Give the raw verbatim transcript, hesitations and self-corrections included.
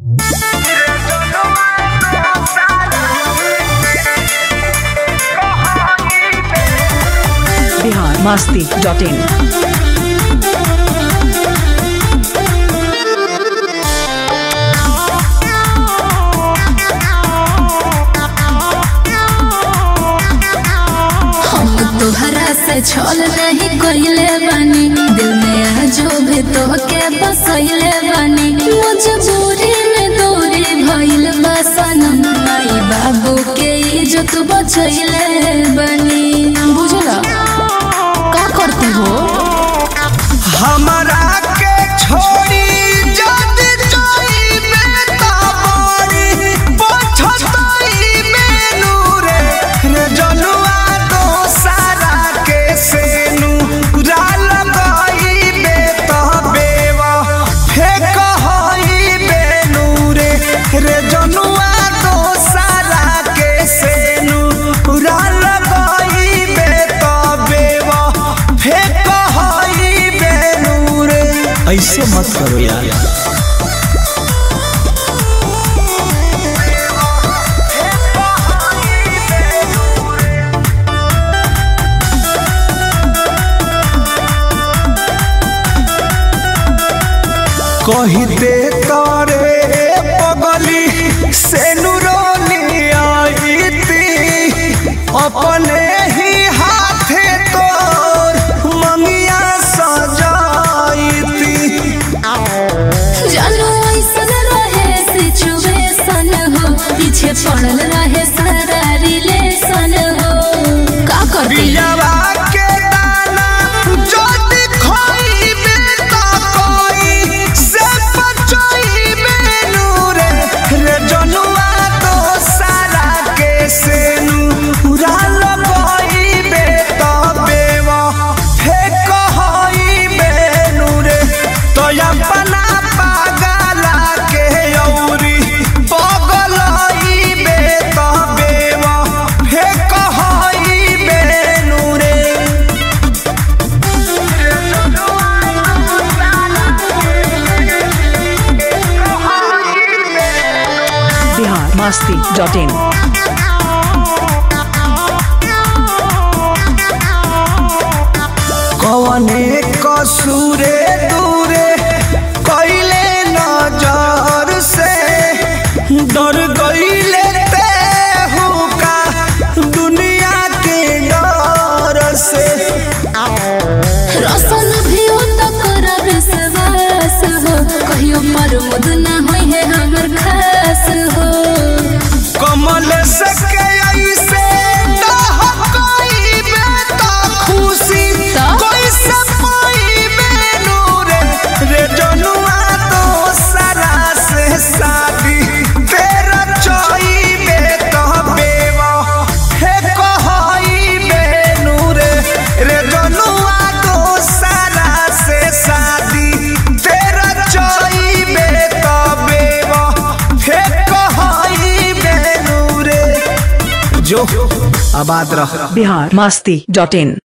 Bihar Masti dot इन। तोहरा से छल नहीं कइले बानी, दिल में आजो भी तोहके बसइले बानी। मजबूरी में दूरी भइल बा सनम, माई बाबू के इज्जत बचइले बानी। बुझला का करते हो? हमरा के छोड़ी जदी जाइबे त बड़ी पछताई बेनू रे रे जनुआ दोसारा के सेनू राल गइबे त बेवा फेक हई बेनू रे रे जनुआ दोसारा के सेनू राल गइबे त बेवा फेक ऐसे मत करो यार। कहते तारे पगली से नुरोनी आई थी, अपने ही हाथे तोर मंगिया सजाई थी। जानो ऐसन रहे सिचुएशन हो, पीछे पड़ल रहे सारा रिलेशन हो। का करते बियावा के दाना जदी खोइबे त कोई से बचइबे नूरे रे जनुआ दोसारा के सेनू राल गइबे त बेवा फेक हइबे नूरे तो अपना पागला के औरी पगलइबे त बेवा फेक हइबे नूरे। बिहार मस्ती डॉट इन। कवने कसूरे दूरे कइले नजर से डर गइले ते हुका दुनिया के डर से। रसन भी हो तो कर विश्वास हो, कहियो मरमुद ना होई है हमर खास हो। कमल सके ऐसे दहकइबे त खुशी कैसे पाइबे नूरे रे जनुआ दोसरा से शादी तेरा चइबे त बेवा फेक हइबे नूरे रे जनुआ दोसरा से शादी तेरा चइबे त बेवा फेक हइबे नूरे। जो आबाद रह। बिहार मस्ती डॉट इन।